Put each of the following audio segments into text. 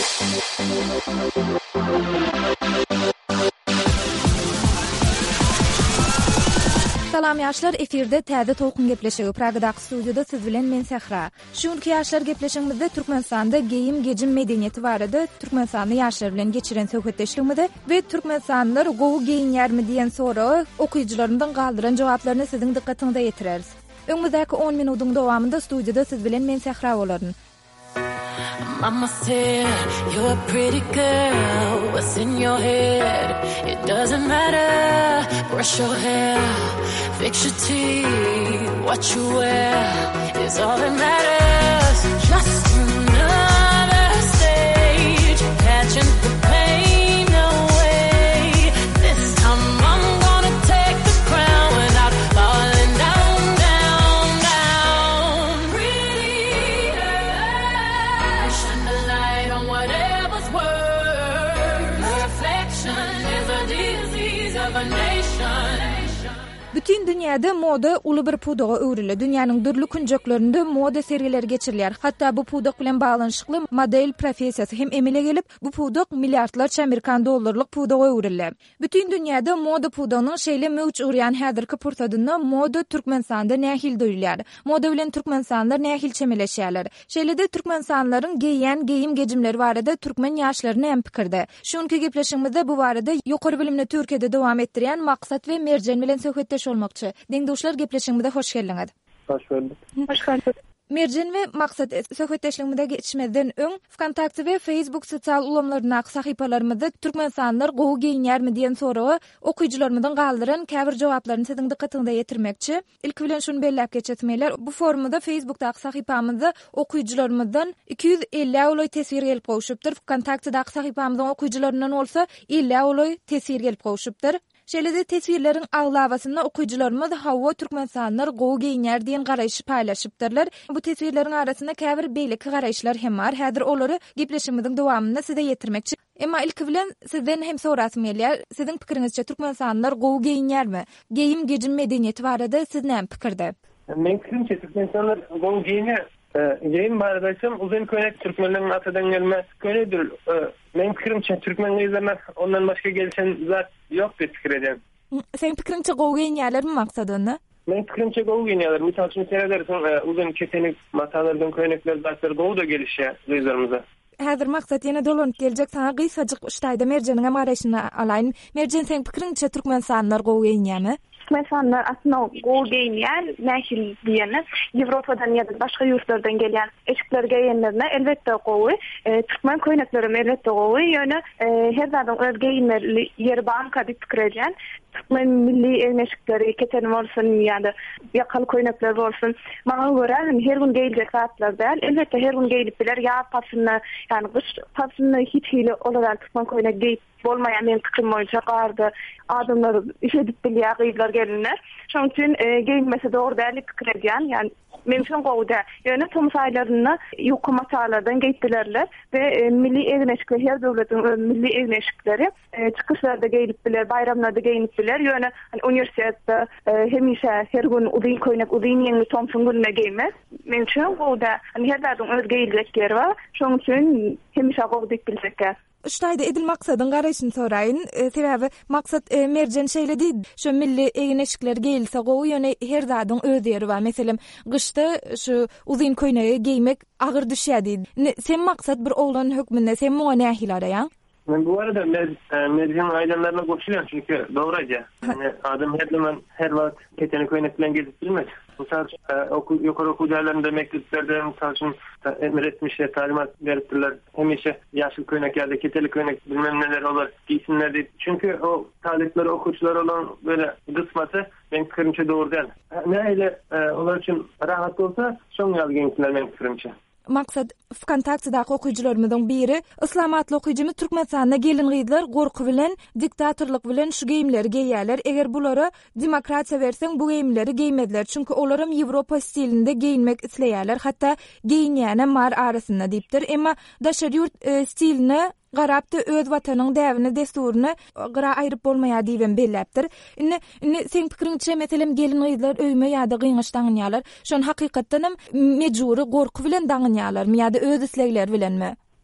Salam ýaşlar, efirde täze tolkun gepleşigi Pragadaky studiýada siz bilen men Sehra. Şuňky ýaşlar gepleşigimizde Türkmenistanda geyim gejim medeniýeti barada Türkmenistanda ýaşlar bilen geçiren söhbetleşigimizde we Türkmenistanlar gowy geyinýärmi diýen soragy okuýjylaryndan galdyran jogaplaryny siziň dikkatiňize ýetireriz. Öňümüzdäki 10 minutyň dowamında studiýada siz bilen men Sehra bolaryn. Mama said, you're a pretty girl, what's in your head? It doesn't matter, brush your hair, fix your teeth, what you wear is all that matters. Just another stage, catching the pain away. This time I'm gonna take the crown without falling down, down, down. Pretty girl, shine the light on whatever's worth. Reflection is a disease of a nation. Bütün dünyada moda uly bir pudaga öwrüli. Dünýäniň dürli künjeklerinde moda sergileri geçirilýär. Hatda bu pudak bilen baglanyşykly model professiýasy hem emele gelip bu pudak milliardlarça Amerikan dollarlyk pudaga öwrüli. Bütün dünyada moda pudagynyň şeýle möwç urýan häzirki pursadynda moda Türkmenistanda nähil döýülýär. Moda bilen Türkmenistanlar nähil çemeleşýärler. Şeýle-de Türkmenistanlaryň geýýän geyim gejimleri barada türkmen ýaşlaryny hem pikirde. Şuňky gepleşigimizde bu barada ýokary bilimni Türkiýede dowam etdirýän Maksat we Merjen bilen söhbetleşýär olmakçı. Deňdoşlar gepleşigimizde hoş geldiňiz. Hoş bulduk. Hoş bulduk. Merjen we Maksat söhbetleşigimizde geçmeden öň Wkontakty we Facebook sosial ulamlaryna sahypalarymyzda Türkmenistanlar gowy geyinýärmi diýen soragy okuýjylarymyzdan galdyran käbir jogaplaryny siziň dikkatiňize ýetirmekçi. Ilk bilen şunu belläp geçetmeýler. Bu forumda Facebookdaky sahypamyzda okuýjylarymyzdan 250 oloý tesir gelip goşupdyr. Wkontaktydaky sahypamyzdan okuýjylaryndan bolsa 50 oloý tesir gelip goşupdyr. Şeýle-de tesirleriň aglawasyna okuýjylarymyz hawa Türkmenistanlar gowy geyinýär diýen garaýşy paýlaşypdyrlar. Bu tesirleriň arasynda käbir beýleki garaýşlar hem bar. Häzir olary gepleşigimiziň dowamynda size ýetirmekçi. Emma ilk bilen sizden hem sorasym gelýär. Siziň pikiриňizçe Türkmenistanlar gowy geyinýärmi? Geyim gejim medeniýeti barada siz näme pikirde? Men pikirimçe Türkmenistanlar gowy geyinýär. Geyim baradaysam uzun könek Türkmenlerin atadan gelme könedir. Men pikirimçe Türkmen geyizlerine ondan başka gelişen zat yok diye fikir edem. Sen pikirinçe gowy geyinýärlermi maksadyny? Men pikirimçe gowy geyinýärler. Misal üçin seýerlersiň uzun ketenik matalardan könekler zatlar gowy da gelişýär geyizlerimize. Häzir Maksat ýene dolanyp geljek sana gysgaçyk Uştaýda Merjeniň garaýşyny alaýyn. Merjen sen pikirinçe Türkmenistanlar gowy geyinýärmi? Türkmenistanlar aslında gowy geyinýär, nähil diýeni Ýewropadan ýa-da başga ýurtlardan gelýän eşikler geýenlerine elbetde gowy, türkmen köýnekleri elbetde gowy, ýöne her zadyň öz geyinleri ýeri banka diýip pikir edýän. Türkmen milli eşikleri keten bolsun ýa-da ýakaly köýnekler bolsun. Maňa görä her gün geýiljek zatlar däl. Elbetde her gün geýilip biler ýa-pasyny, ýani gyş pasyny hiç hili olarak türkmen köýnek geýip bolmaýan men pikirim boýunça gardy adamlar işedip bilýär gyýlar gelinler. Şoň üçin geyinmese dogry däl pikir edýän, ýani men şoň gowda ýöne tomus aýlaryny ýokary matalardan geýipdilerler we milli egneşikler her döwletiň milli egneşikleri çykyşlarda geýilip biler, bayramlarda geýinip biler. Ýöne uniwersitetde hemişe her gün uzun köýnek, uzun ýeňli tomsun gününe geýmez. Men şoň gowda her zadyň öz geýiljekleri bar. Şoň üçin hemişe gowda diýip bilsekler. Uştaýda edil maksadyň garaýşyny soraýyn. Sebäbi maksat Merjen şeýle diýdi. Şu milli egneşikler geýilse gowy ýöne her zadyň öz ýeri bar. Meselem gyşda şu uzun köýnegi geýmek agyr düşýär diýdi. Sen maksat bir oglan hökmünde sen muňa nähil araýan? Men bu arada Merjen aýlanlaryna goşulýan çünki dogry. Yani adam her wagt keteni köýnek bilen gezip bilmez. Misal ýokary okuýarlarynda mekteplerde misal üçin emretmişler, talimat beripdiler. Hemişe ýaşyl köýnek ýa-da keteli köýnek bilmem neler olar giysinler diýip. Çünki o talipler, okuwçylar olan böyle kısmaty men pikirimçe dogry däl. Näile olar üçin rahat bolsa, şoň ýaly gençler men pikirimçe. Maksat Wkontaktydaky okuýjylarymyzdan biri islam atly okuýjymy Türkmenistanda gelin gyýdylar gorku bilen, diktatorlyk bilen şu geýimleri geýýärler. Eger bulara demokratiýa berseň bu geýimleri geýmediler. Çünki olaram Ýewropa stilinde geýinmek isleýärler. Hatda geýinýäne mar arasynda diýipdir. Emma daşary ýurt stiline garapdy öz watanyň däwini desturuny gyra aýryp bolmaýar diýen belläpdir. Indi sen pikiriňçe meselem gelin gyýdylar öýme ýa-da gyňyş daňynýarlar. Şol hakykatdanam mejburi gorku bilen daňynýarlar ýa-da öz islegleri bilenmi?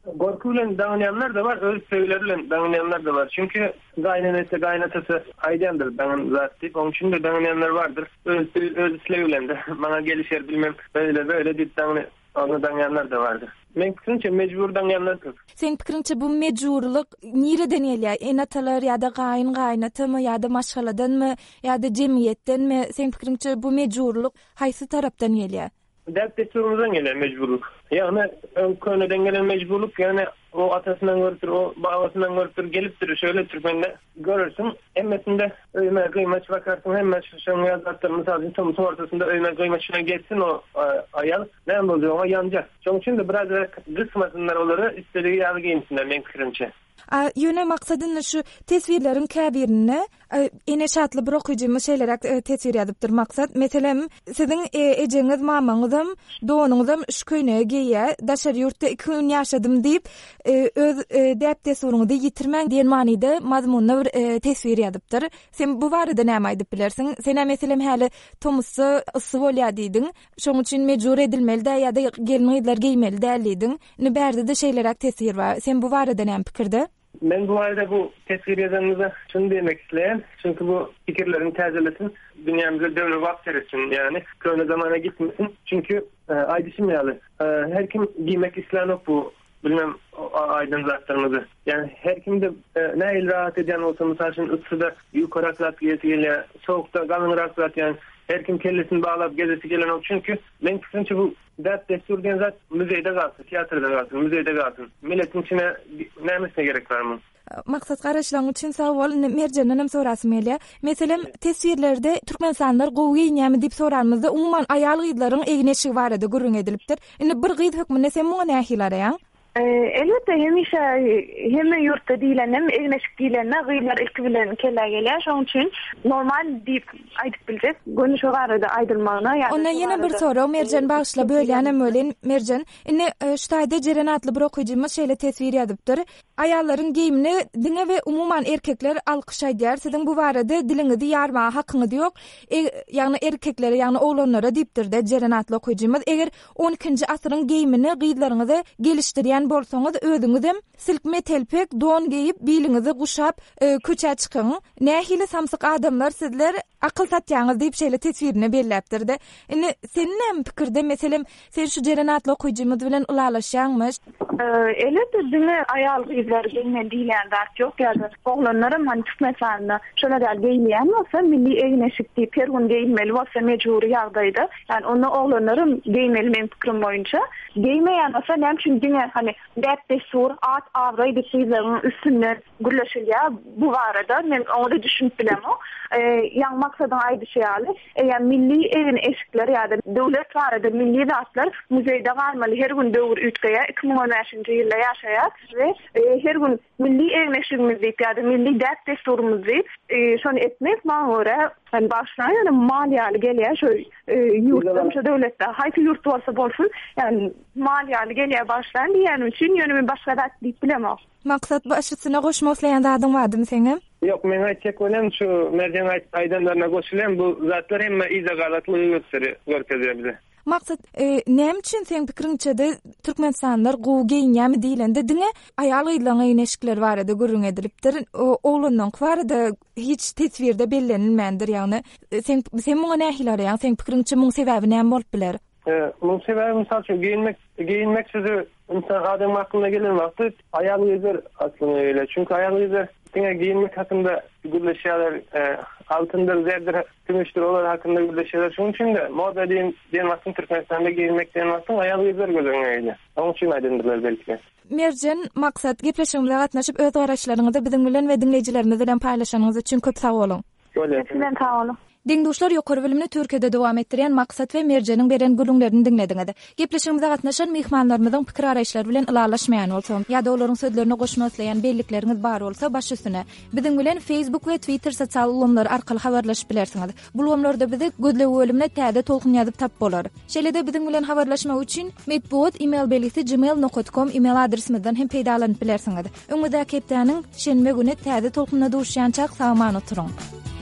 Korku bilen dağınayanlar da var, öz sevgiler bilen dağınayanlar da var. Çünkü gaynanesi, gaynatası aydandır dağın zat deyip, onun için de dağınayanlar vardır. Öz sevgilen de bana gelişer bilmem böyle deyip dağınayanlar da vardır. Men fikrimçe mecbur dağınayanlar çok. Sen fikrinçe bu mecburluk nireden gelýär? Enatalar ýa-da gaýnata mı ýa-da maşgaladan mı ýa-da jemgyýetden mi? Sen fikrinçe bu mecburluk haýsy tarapdan gelýär? Dert desturumuzdan gelen mecburluk. Yani köneden gelen mecburluk, yani o atasından görüptür, o babasından görüptür, geliptir, şöyle Türkmen'de görürsün. Emmesinde öyme kıymaç bakarsın, hemen şunu yazartır, misal tam ortasında öyme kıymaçına geçsin o ayal, ne oluyor ama yanacak. Çünkü şimdi biraz kısmasınlar onları, istediği yağı giyinsinler men fikrimçe. Ýöne maksadyn şu tesvirlerin käbirini ene şatly bir okujymyş şeylerek tesvir edipdir maksat. Meselem siziň ejeňiz, mamaňyzam, donuňyzam şu köýnege giýýär, daşary ýurtda 2 gün ýaşadym diýip öz däp desuruňy ýitirmäň diýen manyda mazmunly bir tesvir edipdir. Sen bu barada näme aýdyp bilersiň? Sen meselem häli tomusy ysy bolýar diýdiň. Şoň üçin mejbur edilmeli ýa-da gelin giýmeli dälidiň. Ne berde de şeylerek tesvir bar. Sen bu barada näme pikirde? Ben bu arada bu tesvir yazanıza şunu demek isteyen, çünkü bu fikirlerin tazelesin, dünyamıza devre vakt etsin, yani köhne zamana gitmesin. Çünkü aydışım yalı. Her kim giymek isteyen bu bilmem aydın zatlarımızı. Yani her kim de ne il rahat eden olsa, misal için ıssıda yukarı aklat giyesiyle, soğukta kalın rahat, yani her kim kellesini bağlayıp gezesi gelen o. Çünkü ben fikrimce bu dert destur diyen zat müzeyde kalsın, tiyatroda kalsın, müzeyde kalsın. Milletin içine neyemesine gerek var mı? Maksat garaşlaryň üçin sag bol. Merjanynam sorasym gelýär. Meselem tesvirlerde türkmensanlar gowy giýýärmi diýip sorarmyzda umman aýal gyzlaryň egneşigi barada gurrun edilipdir. Indi bir gyz hökmüne sen muňa nähil araýan? Elbette hemişe hem yurtta diýlenem, egneşik diýlenme gyzlar ilki bilen kellä gelýär. Şoň üçin normal diýip aýdyp bildik. Gönüş barada aýdylmagyna ýa-da. Ona ýene bir soru Merjan bagşla bölýänem ölen Merjan. Indi şu taýda jeren atly bir okujymyz şeýle tesvir edipdir. Aýallaryň giyimini diňe we umumyň erkekler alkyşaýdýar. Siziň bu barada diliňizi ýarma hakyňyz ýok. Ýagny erkeklere, ýagny oglanlara diýipdir de jeren atly okujymyz. Eger 12-nji asyryň giyimini gyzlaryňyza gelişdirýän bolsaňyz özüňiz hem silkme telpek don giyip biliňizi guşap köçe çykyň. Nähili samsyk adamlar sizler akıl satýaňyz diýip şeýle tesvirini belläpdir de. Indi senin näme pikirde? Meselem sen şu jeren atly okujymyz bilen ulalaşýanmyş? Elbette diňe aýal gyzlar gelmen diýlen zat ýok ýa-da oglanlarym hani tutmasaňda şolar gelýän bolsa milli egneşik diýip her gün giýmeli bolsa mejburi ýagdaýda, yani onu oglanlarym giýmeli men pikirim boýunça. Giýmeýän bolsa näme üçin diňe hani däp desur at awray diýýärler üstünden gürleşilýär. Bu barada men onu düşünüp bilem o. Ýa maksadyň aýdyşýaly, eýer milli evin eşikleri ýa-da döwlet barada milli zatlar muzeyde galmaly, her gün döwür ütgeýä 2015-nji ýylda ýaşaýar we her gün milli evin eşigimiz diýip ýa-da milli däp desturumuz diýip şonu etmek maňa görä hani başlaýan maliýaly gelýär şo ýurtda, şo döwletde haýsy ýurt bolsa bolsun, yani maliýaly gelýär başlaýan diýen üçin ýöne başga dat diýip bilemok. Maksat başysyna goşmaslayan zadyň bardymy seňem? Yok, men aýtjak bolam şu merjan aýdanlaryna goşulan bu zatlar hemme iýde galatlygy gösterýär bize. Maksat näme üçin seň pikiriňçe de türkmensanlar gowy giýýärmi diýilende diňe aýal gyzlaryň egneşikleri barada gurrun edilipdir. Oglundan barada hiç tesvirde bellenilmendir, ýagny sen muňa nähil araýan? Seň pikiriňçe muň sebebi näme bolup biler? Muň sebebi misal üçin giyinmek sizi insan adam aklına gelen vakti aýal gyzlar aklına gelir. Çünkü aýal gyzlar diňe giyinmek hakynda gürleşýärler, altyndyr, zerdir, gümüşdür, olar hakynda gürleşýärler. Şoň üçin de moda diýen wagtyň Türkmenistanda giyinmek diýen wagtyň aýal gyzlar gözüňe gelir. Onuň üçin aýdandyrlar belki. Merjan, maksat gepleşigimizde gatnaşyp öz garaşlaryňyzy biziň bilen we dinleýijilerimiz bilen paýlaşanyňyz üçin köp sag bolun. Sizden sag olun. Dengduşlar ýokary bilimni Türkiýede dowam etdirýän Maksat we Merjanyň beren gülüňlerini dinlediňiz. Gepleşigimizde gatnaşan mehmanlarymyzyň pikir araýşlary bilen ulalaşmaýan bolsa, ýa-da olaryň sözlerini goşmaslaýan bellikleriniz bar bolsa, baş üstüne biziň bilen Facebook we Twitter sosial ulamlary arkaly habarlaşyp bilersiňiz. Bu ulamlarda bizi gözlew bölümine täze tolkun ýazyp tap bolar. Şeýle-de biziň bilen habarlaşmak üçin medbuat email belgisi gmail.com email adresimizden hem peýdalanyp bilersiňiz. Öňüňizde hepdeniň şenme güni täze tolkunna duşýançak sagman oturuň.